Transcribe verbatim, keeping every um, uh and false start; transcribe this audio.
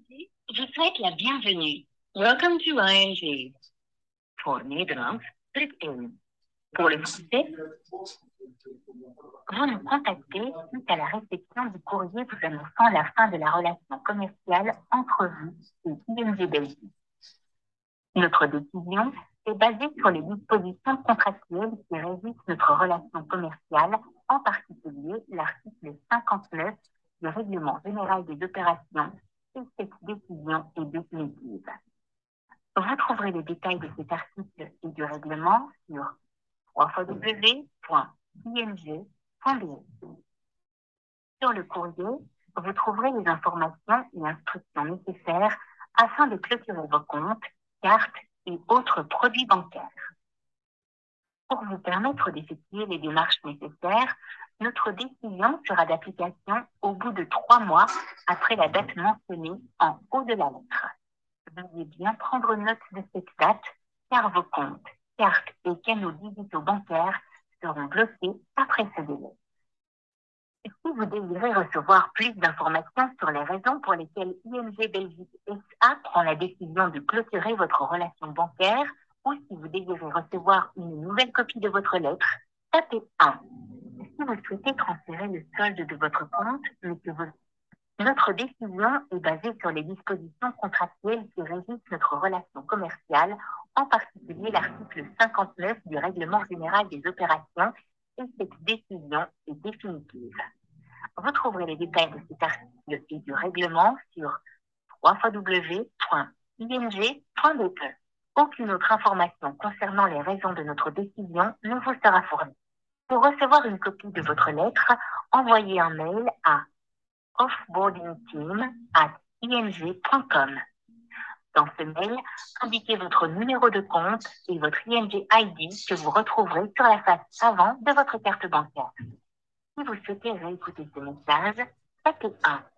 G vous souhaite la bienvenue. Welcome to I N G. Pour Nederlands, druk één. Pour le français, vous nous contactez suite à la réception du courrier vous annonçant la fin de la relation commerciale entre vous et I N G Belgique. Notre décision est basée sur les dispositions contractuelles qui régissent notre relation commerciale, en particulier l'article cinquante-neuf du Règlement général des opérations, et cette décision est définitive. Vous trouverez les détails de cet article et du règlement sur w w w point i n g point b e. Sur le courrier, vous trouverez les informations et instructions nécessaires afin de clôturer vos comptes, cartes et autres produits bancaires. Pour vous permettre d'effectuer les démarches nécessaires, notre décision sera d'application au bout de trois mois après la date mentionnée en haut de la lettre. Veuillez bien prendre note de cette date, car vos comptes, cartes et canaux digitaux bancaires seront bloqués après ce délai. Si vous désirez recevoir plus d'informations sur les raisons pour lesquelles I N G Belgique S A prend la décision de clôturer votre relation bancaire, ou si vous désirez recevoir une nouvelle copie de votre lettre, tapez un. Si vous souhaitez transférer le solde de votre compte, mais que vous... Notre décision est basée sur les dispositions contractuelles qui régissent notre relation commerciale, en particulier l'article cinquante-neuf du Règlement général des opérations, et cette décision est définitive. Vous trouverez les détails de cet article et du règlement sur w w w point i n g point b e. Aucune autre information concernant les raisons de notre décision ne vous sera fournie. Pour recevoir une copie de votre lettre, envoyez un mail à offboardingteam at i n g point com. Dans ce mail, indiquez votre numéro de compte et votre I N G I D que vous retrouverez sur la face avant de votre carte bancaire. Si vous souhaitez réécouter ce message, tapez un.